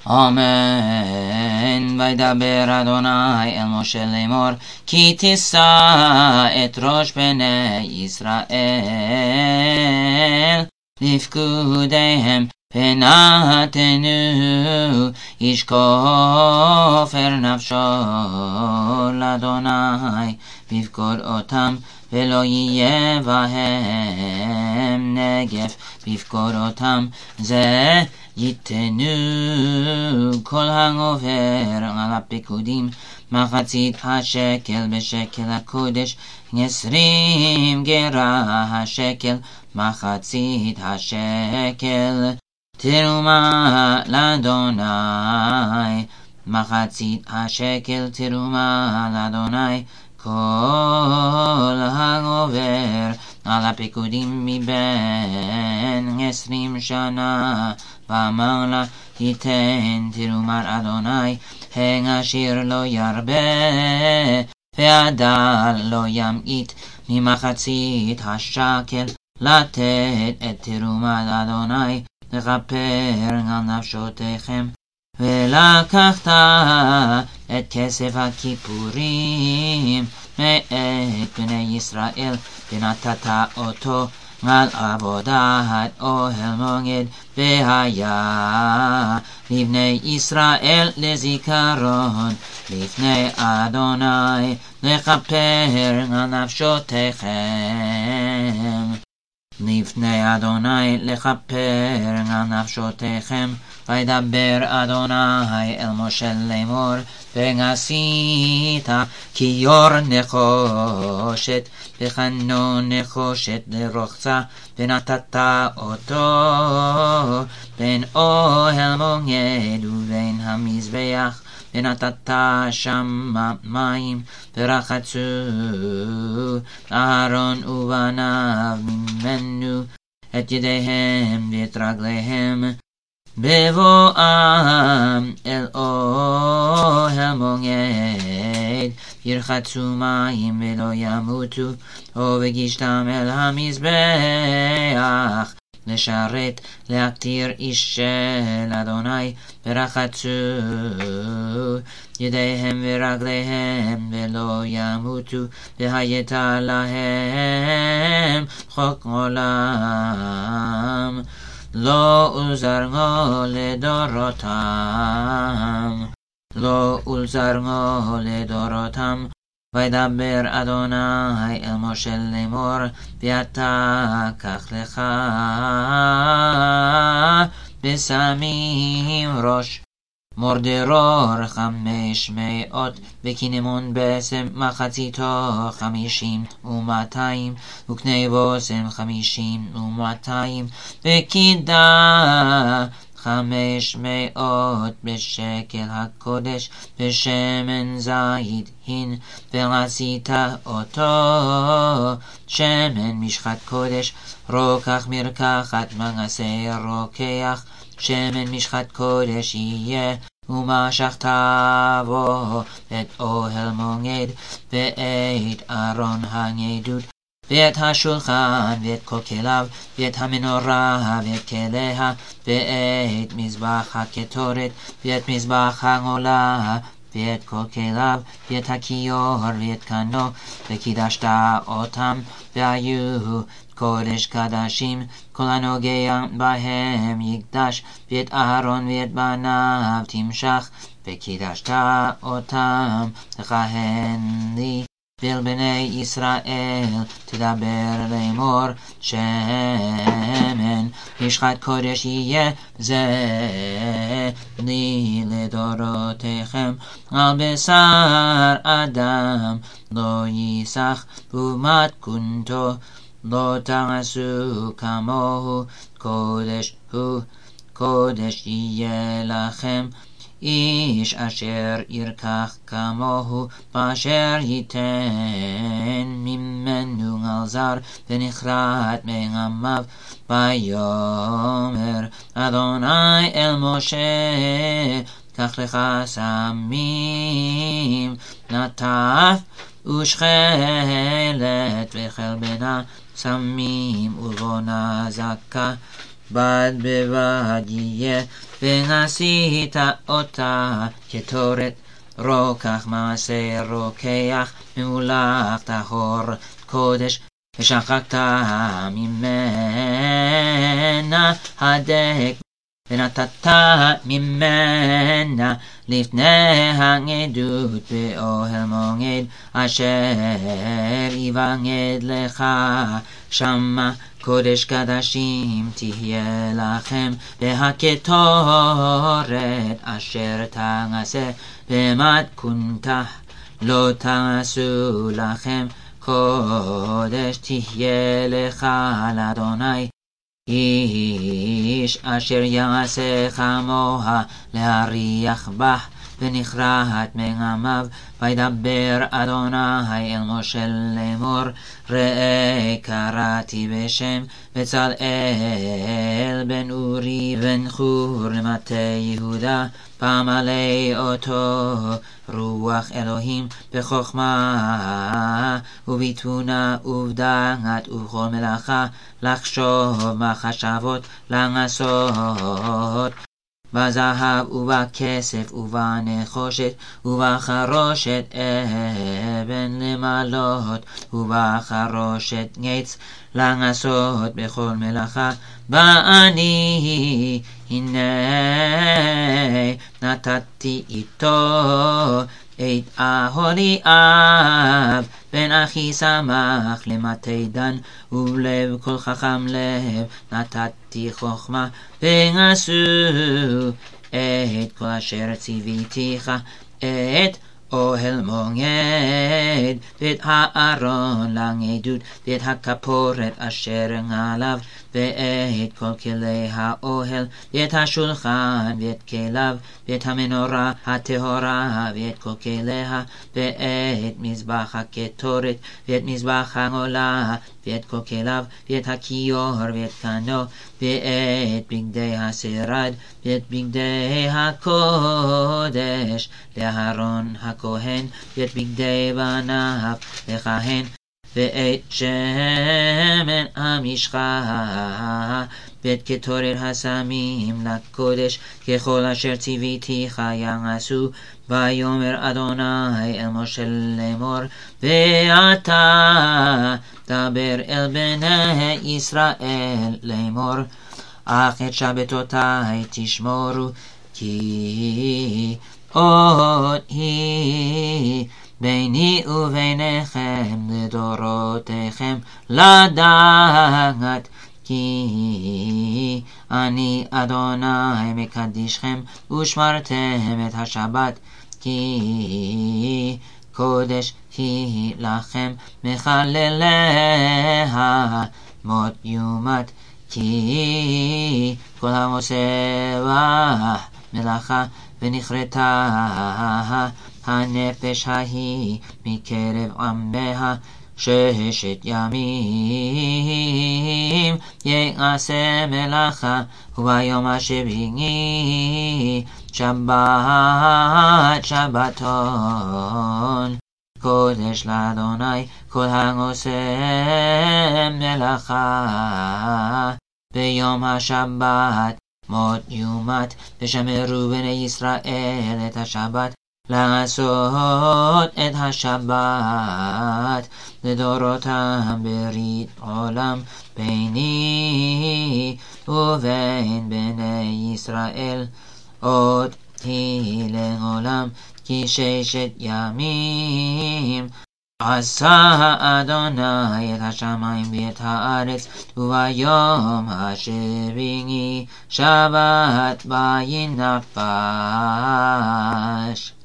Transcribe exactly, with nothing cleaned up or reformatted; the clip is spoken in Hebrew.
אמן. וידבר אדוני אל משה לאמור, כי תישא את ראש בני ישראל לפקודיהם, ונתנו איש כופר נפשו לאדוני בפקוד אותם, ולא יהיה בהם נגף בפקוד אותם. זה ייתנו כל העובר על הפקודים מחצית השקל בשקל הקודש, עשרים גרה השקל מחצית השקל תרומה לאדוני, מחצית השקל תרומה לאדוני. כל העובר על הפקודים מבין עשרים שנה ומעלה ייתן תרומת אדוני, הן אשר לא ירבה והדל לא ימעיט ממחצית השקל, לתת את תרומת אדוני לכפר על נפשותיכם. ולקחת את כסף הכיפורים מאת בני ישראל, ונתת אותו על עבודת אוהל מועד, והיה לבני ישראל לזיכרון לפני אדוני לכפר על נפשותיכם, לפני אדוני לכפר על נפשותיכם. וידבר אדוני אל משה לאמור, ועשית כיור נחושת וחנו נחושת לרוחצה, ונתת אותו בין אוהל מועד ובין המזבח, ונתת שם מים, ורחצו אהרון ובניו ממנו את ידיהם ואת רגליהם, בבואם אל אוהל מועד ירחצו מים ולא ימותו. ובגישתם אל המזבח לשרת להקטיר איש של אדוני, ורחצו ידיהם ורגליהם ולא ימותו, והייתה להם חוק עולם, לא ולזרעו לדורותם, לא ולזרעו לדורותם. וידבר אדוני אל משה לאמור, ואתה קח לך בשמים ראש מורדרור חמש מאות, וקינמון בסם מחציתו חמישים ומאתיים, וקנה בוסם חמישים ומאתיים, וקידה חמש מאות בשקל הקודש, ושמן זית הין, ועשית אותו שמן משחת קודש. רוקח מרקחת מגסי רוקח, שמן משחת קודש יהיה, ומשכת בו את אוהל מועד ואת ארון העדות, ואת השולחן ואת כל כליו, ואת המנורה ואת כליה, ואת מזבח הקטורת ואת מזבח העולה ואת כל כליו, ואת הכיור ואת קנו, וקידשת אותם, והיו קודש קדשים. כל הנוגע בהם יקדש, ואת אהרון ואת בניו תמשך, וקידשת אותם לכהן לי. ואל בני ישראל תדבר לאמור, שמן משחת קודש יהיה זה לי לדורותיכם, על בשר אדם לא ייסח, ומתכונתו לא תעשו כמוהו, קודש הוא קודש יהיה לכם. איש אשר ירקח כמוהו, באשר ייתן ממנו על זר, ונכרת מעמיו. ויאמר אדוני אל משה, קח לך סמים, נטף ושחלת וחלבנה, סמים ובונה זכה, בד בבד יהיה, ועשית אותה כתורת, רוקח מעשה רוקח, מולך טהור קודש, ושחקת ממנה הדק, ונתת ממנה לפני העדות באוהל מועד, אשר יבגד לך שמה קודש קדשים תהיה לכם, והקטורת אשר תעשה במתכונתה לא תעשו לכם, קודש תהיה לך לאדוני. איש אשר יעשה כמוה להריח בך ונכרת מגמיו, וידבר אדוני אל משה לאמור, ראה קראתי בשם בצלאל בן אורי בן חור למטה יהודה, פעמלא אותו רוח אלוהים בחוכמה ובתבונה ובדעת ובכל מלאכה, לחשוב מחשבות, לעשות בזהב ובכסף ובנחושת ובחרושת אבן למלות ובחרושת עץ, לעשות בכל מלאכה. ואני הנה נתתי איתו את אהוליאב בן אחיסמך למטה דן, ובלב כל חכם לב נתתי חוכמה, ועשו את כל אשר ציוויתיך, את אוהל מועד, ואת הארון לעדות, ואת הכפורת אשר עליו, ואת כל כלי האוהל, ואת השולחן, ואת כליו, ואת המנורה הטהורה, ואת כל כליה, ואת מזבח הקטורת, ואת מזבח העולה, ואת כל כליו, ואת הכיור, ואת קנו, ואת בגדי השרד, ואת בגדי הקודש לאהרון הכהן, ואת בגדי בניו לכהן, ואת שמן המשחה, ואת קטורת הסמים לקודש, ככל אשר ציוויתיך יעשו. ויאמר אדוני אל משה לאמור, ואתה דבר אל בני ישראל לאמור, אך את שבתותי תשמורו, כי עוד היא ביני וביניכם לדורותיכם לדעת, כי אני אדוני מקדישכם, ושמרתם את השבת, כי קודש היא לכם, מחלליה מות יומת, כי כל העושה בה מלאכה ונכרתה הנפש ההיא מקרב עמיה, ששת ימים יעשה מלאכה, וביום השביעי שבת שבתון, קודש לאדוני. כל העושה מלאכה ביום השבת מות יומת, ושמרו בני ישראל את השבת, לעשות את השבת לדורותם ברית עולם, ביני ובין בני ישראל עוד היא לעולם, כי ששת ימים עשה אדוני את השמיים ואת הארץ, וביום השביעי שבת וינפש.